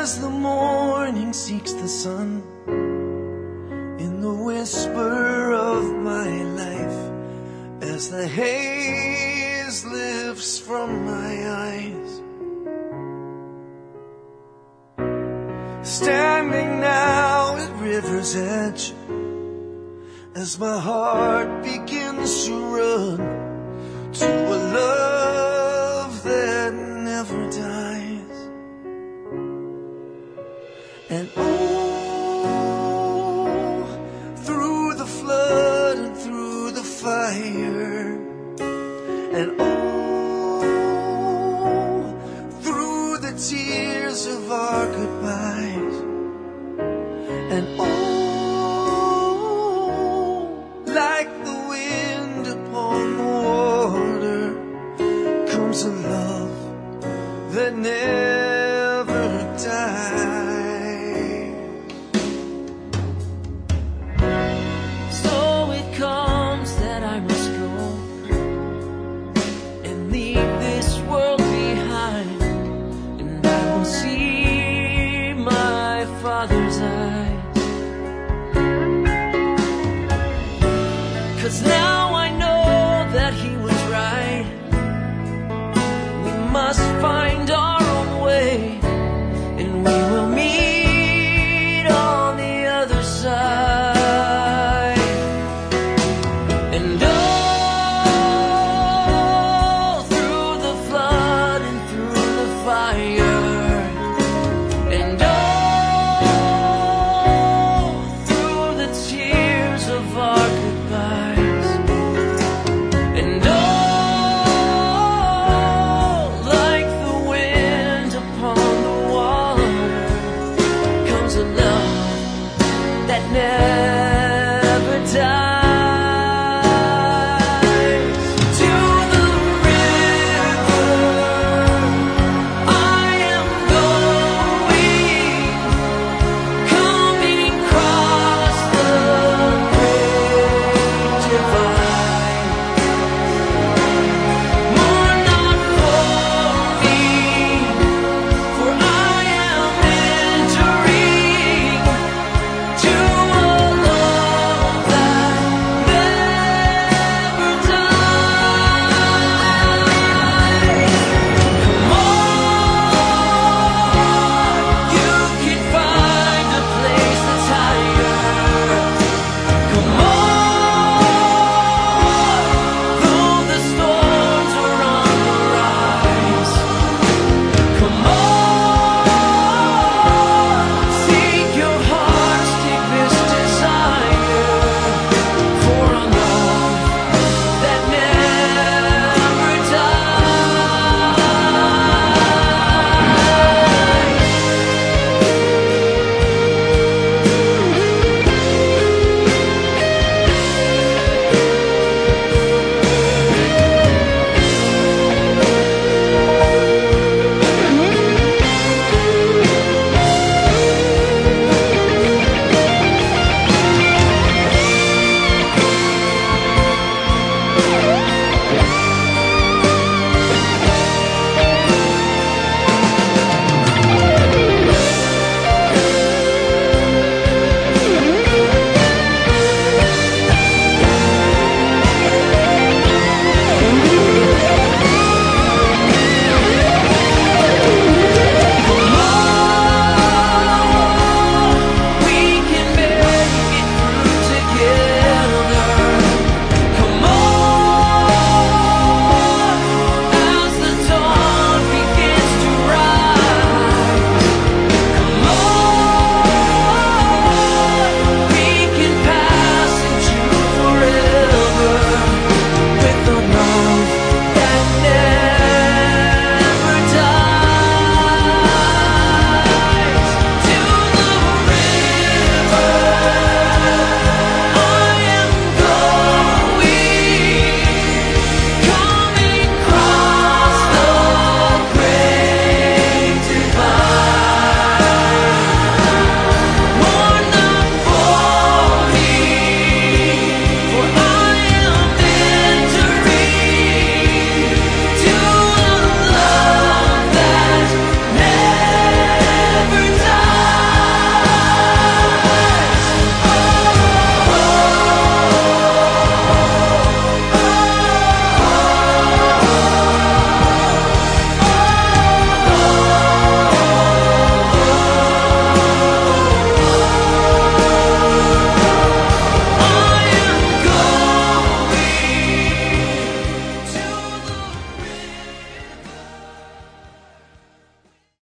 as the morning seeks the sun, in the whisper of my life, as the haze lifts from my eyes. Standing now at river's edge, as my heart begins to run to a love that never dies. And oh, through the flood and through the fire, and oh, through the tears of our goodbyes, and oh, like the wind upon the water, comes a love that never dies. So it comes that I must go and leave this world behind, and I will see my Father's eyes. 'Cause now I know that He was right. We must find our own way, and we will meet on the other side. And oh, through the flood and through the fire,